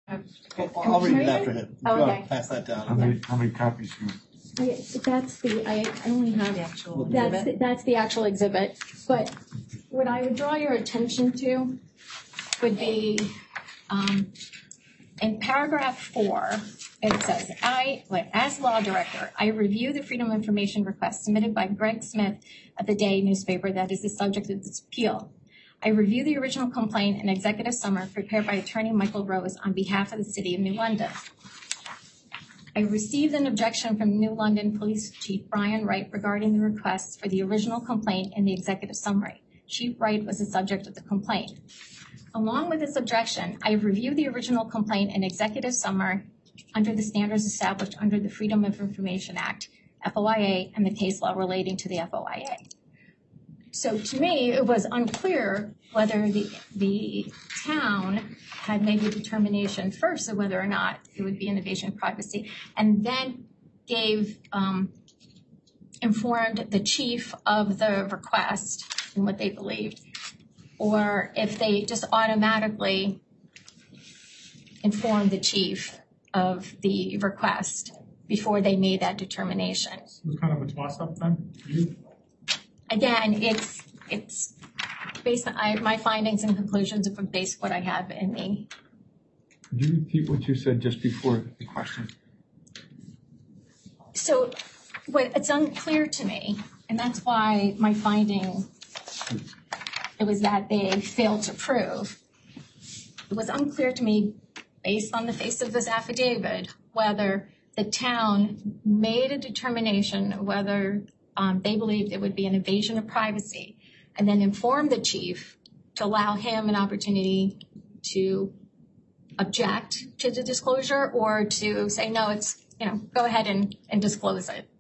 I'll read it after him. Oh, okay. Pass that down. How many copies do you? I only have The actual that's the actual exhibit. But what I would draw your attention to would be in paragraph 4. It says, as law director, I review the Freedom of Information request submitted by Greg Smith of the Day newspaper that is the subject of this appeal. I review the original complaint and executive summary prepared by attorney Michael Rose on behalf of the City of New London. I received an objection from New London Police Chief Brian Wright regarding the request for the original complaint and the executive summary. Chief Wright was the subject of the complaint. Along with this objection, I reviewed the original complaint and executive summary under the standards established under the Freedom of Information Act, FOIA, and the case law relating to the FOIA. So to me, it was unclear whether the town had made the determination first of whether or not it would be an invasion of privacy, and then informed the chief of the request and what they believed, or if they just automatically informed the chief of the request before they made that determination. It was kind of a toss-up then for you? Again, it's based on my findings and conclusions are based on what I have in me. Could you repeat what you said just before the question? So it's unclear to me, and that's why my finding, it was that they failed to prove. It was unclear to me, based on the face of this affidavit, whether the town made a determination whether they believed it would be an invasion of privacy, and then informed the chief to allow him an opportunity to object to the disclosure or to say, no, it's, go ahead and disclose it.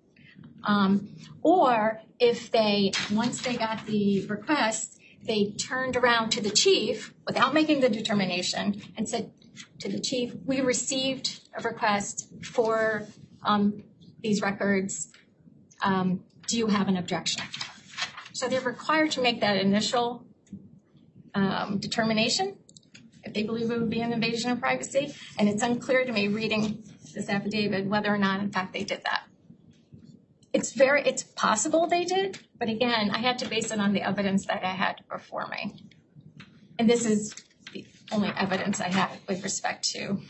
Or if once they got the request, they turned around to the chief without making the determination and said to the chief, we received a request for these records. Do you have an objection? So they're required to make that initial determination if they believe it would be an invasion of privacy. And it's unclear to me reading this affidavit whether or not, in fact, they did that. It's possible they did, but again, I had to base it on the evidence that I had before me. And this is the only evidence I have with respect to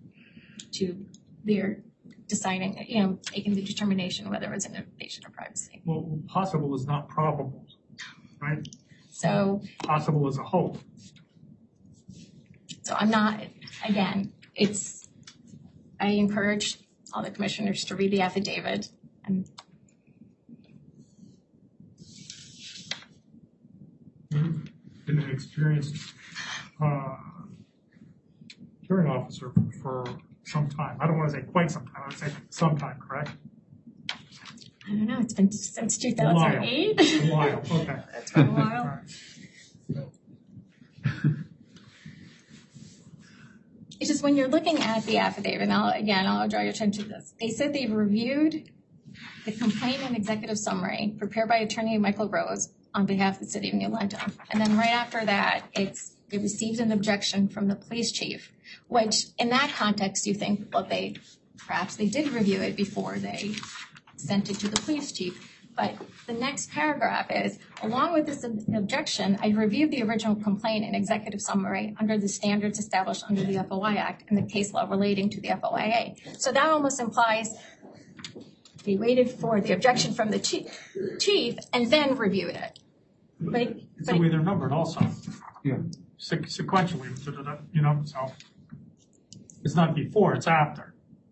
their deciding, making the determination whether it was an invasion of privacy. Well, possible is not probable, right? So possible is a hope. So I'm not, again, I encourage all the commissioners to read the affidavit and been an experienced hearing officer for some time. I don't want to say quite some time. I would say some time, correct? I don't know. It's been since 2008. A while. Okay. That's been a while. It's just when you're looking at the affidavit, I'll draw your attention to this. They said they've reviewed the complaint and executive summary prepared by attorney Michael Rose on behalf of the City of New London. And then right after that, they received an objection from the police chief, which in that context, you think, well, perhaps they did review it before they sent it to the police chief. But the next paragraph is, along with this objection, I reviewed the original complaint and executive summary under the standards established under the FOI Act and the case law relating to the FOIA. So that almost implies they waited for the objection from the chief and then reviewed it. It's the way they're numbered also. Yeah. Sequentially, so it's not before, it's after.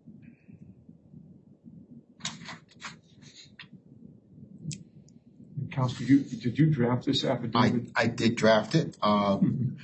Counsel, did you draft this affidavit? I did draft it. I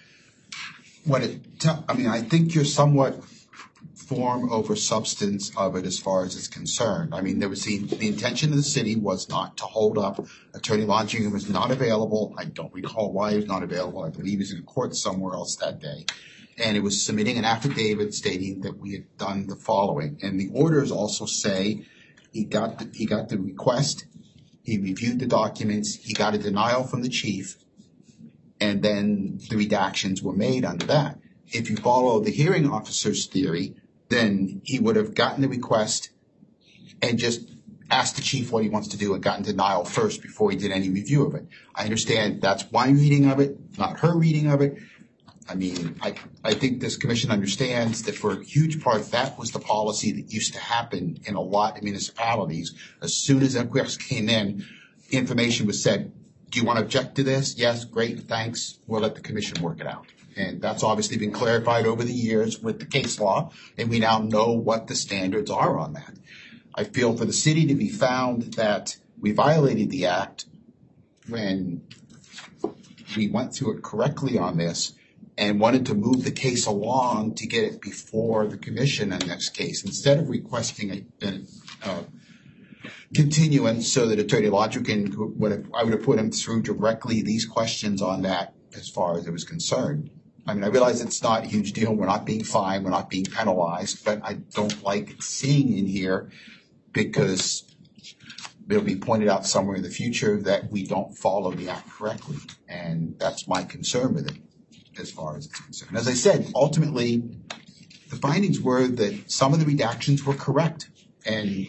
think you're somewhat form over substance of it as far as it's concerned. I mean, there was the intention of the city was not to hold up. Attorney Longingham was not available. I don't recall why he was not available. I believe he was in court somewhere else that day. And it was submitting an affidavit stating that we had done the following. And the orders also say he got the request, he reviewed the documents, he got a denial from the chief, and then the redactions were made under that. if you follow the hearing officer's theory, then he would have gotten the request and just asked the chief what he wants to do and gotten denial first before he did any review of it. I understand that's my reading of it, not her reading of it. I mean, I think this commission understands that for a huge part, that was the policy that used to happen in a lot of municipalities. As soon as a request came in, information was said, do you want to object to this? Yes, great, thanks. We'll let the commission work it out. And that's obviously been clarified over the years with the case law, and we now know what the standards are on that. I feel for the city to be found that we violated the act when we went through it correctly on this and wanted to move the case along to get it before the commission in the next case, instead of requesting a continuance so that Attorney Logican I would have put him through directly these questions on that as far as it was concerned. I mean, I realize it's not a huge deal. We're not being fined. We're not being penalized. But I don't like seeing in here, because it'll be pointed out somewhere in the future that we don't follow the act correctly. And that's my concern with it as far as it's concerned. As I said, ultimately, the findings were that some of the redactions were correct and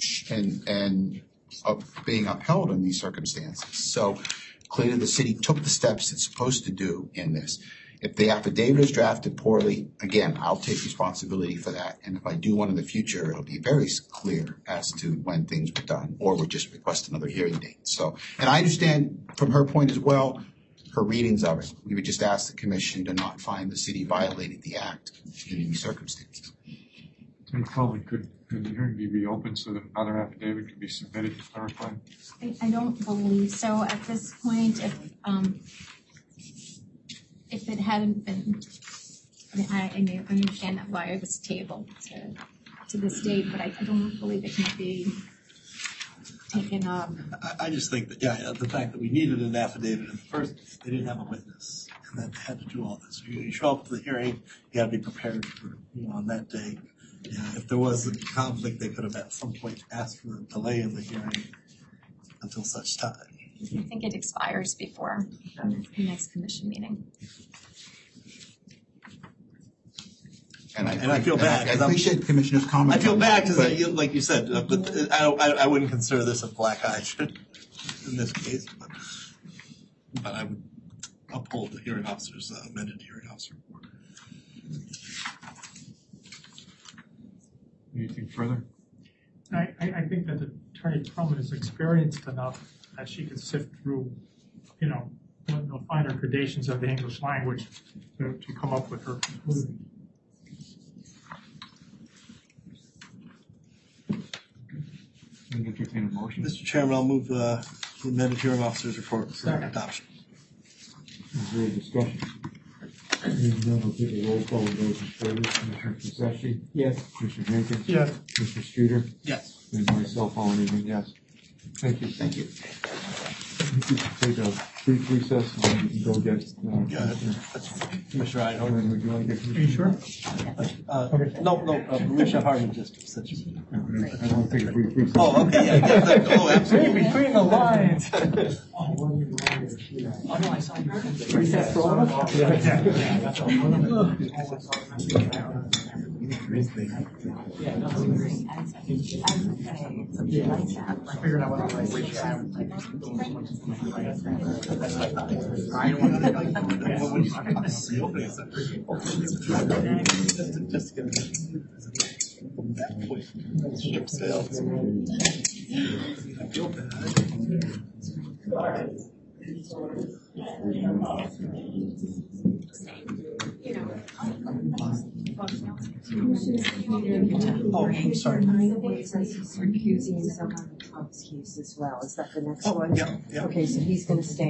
being upheld in these circumstances. So clearly the city took the steps it's supposed to do in this. If the affidavit is drafted poorly, again, I'll take responsibility for that. And if I do one in the future, it'll be very clear as to when things were done, or we'll just request another hearing date. So, and I understand from her point as well, her readings of it. We would just ask the commission to not find the city violated the act in these circumstances. Any comment, could the hearing be reopened so that another affidavit could be submitted to clarify? I don't believe so at this point. If it hadn't been, I mean, I understand that why it was tabled to this date, but I don't believe it can be taken up. I just think that, the fact that we needed an affidavit in the first place, they didn't have a witness, and then they had to do all this. You show up to the hearing, you got to be prepared for, on that day. If there was a conflict, they could have at some point asked for a delay in the hearing until such time. I think it expires before the next commission meeting. And I feel bad. I appreciate the commissioner's comment. I feel bad because, like you said, but I wouldn't consider this a black eye in this case. But I would uphold the hearing officer's amended hearing officer report. Anything further? I think that Attorney Perlman is experienced enough that she can sift through, the finer gradations of the English language to come up with her conclusion. Entertain a motion. Mr. Chairman, I'll move the amended hearing officer's report for adoption. Is there a discussion? Hearing none, I'll take a roll call of those in favor. Commissioner Concessi? Yes. Commissioner Jenkins? Yes. Mr. Studer? Yes. And myself, all in agreement, yes. Thank you. Thank you. We can take a brief recess and we can go get, Commissioner Eidholt. would you like to get Are you sure? Commissioner Harmon just said. I want to take a brief recess. Oh, okay, absolutely. Between the lines. Recess for all of us? Figured out what I was Ship sales. I feel bad. Oh, I'm sorry. He's recusing himself on the Trump's case as well. Is that the next one? Yeah. Okay, so he's going to stay.